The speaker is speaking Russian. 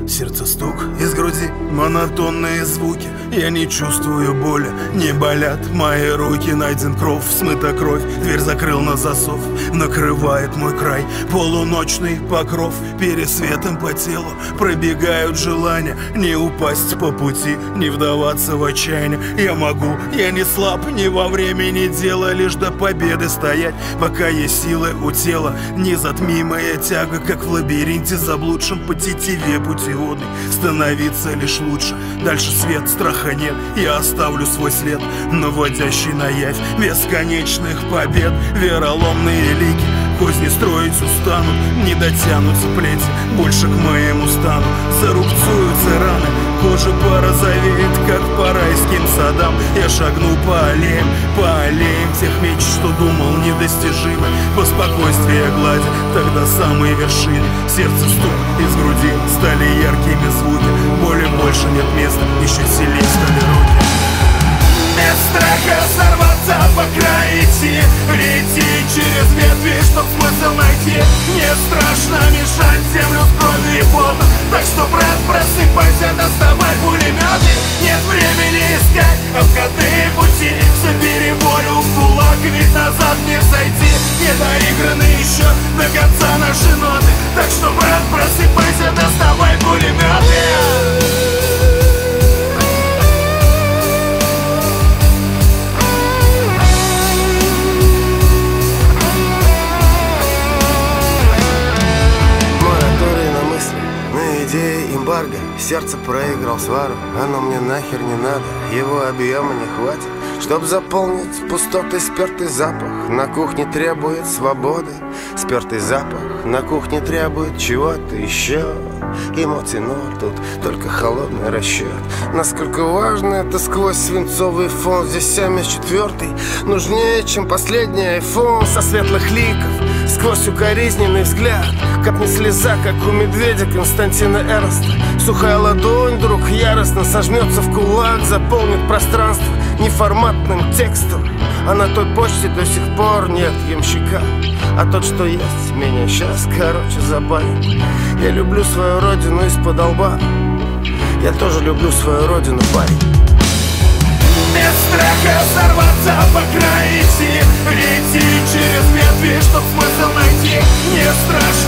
Сердце стук из груди, монотонные звуки. Я не чувствую боли, не болят мои руки. Найден кров, смыта кровь, дверь закрыл на засов. Накрывает мой край полуночный покров. Пересветом по телу пробегают желания. Не упасть по пути, не вдаваться в отчаяние. Я могу, я не слаб, ни во времени дело. Лишь до победы стоять, пока есть силы у тела. Незатмимая тяга, как в лабиринте заблудшем по тетиве путеводной. Становиться лишь лучше, дальше свет, страха нет. Я оставлю свой след, наводящий на явь бесконечных побед. Вероломные лики козни строить устанут, не дотянутся плети больше к моему стану. Зарубцуются раны, кожа порозовеет, как по райским садам. Я шагну по аллеям тех меч, что думал недостижимы. По спокойствию глади, тогда самые вершины. Сердце стук из груди, стали яркими звуки. Боли больше нет места, еще сильнее стали руки. Без страха сорваться по краю идти, лететь через ветви, чтоб смысл найти. Не страшно мешать землю с кровью и потом. Так что, брат, просыпайся, доставай пулеметы. Нет времени искать обходные пути. Собери волю в кулак, ведь назад не сойти. Не доиграны еще до конца наши ноты. Так что, брат, просыпайся, доставай пулеметы. Сердце проиграл свару, оно мне нахер не надо. Его объема не хватит, чтоб заполнить пустоты. Спертый запах на кухне требует свободы. Спертый запах на кухне требует чего-то еще. Эмоций ноль, тут только холодный расчет. Насколько важно это сквозь свинцовый фон. Здесь МС-4 нужнее, чем последний айфон. Со светлых ликов сквозь укоризненный взгляд капнет слеза, как у медведя Константина Эроста. Сухая ладонь вдруг яростно сожмется в кулак, заполнит пространство неформатным текстом. А на той почте до сих пор нет ямщика, а тот, что есть, меня сейчас, короче, забанит. Я люблю свою родину из-под лба. Я тоже люблю свою родину, парень. Без страха сорваться по краю идти, лететь через ветви, чтоб смысл найти. Не страшно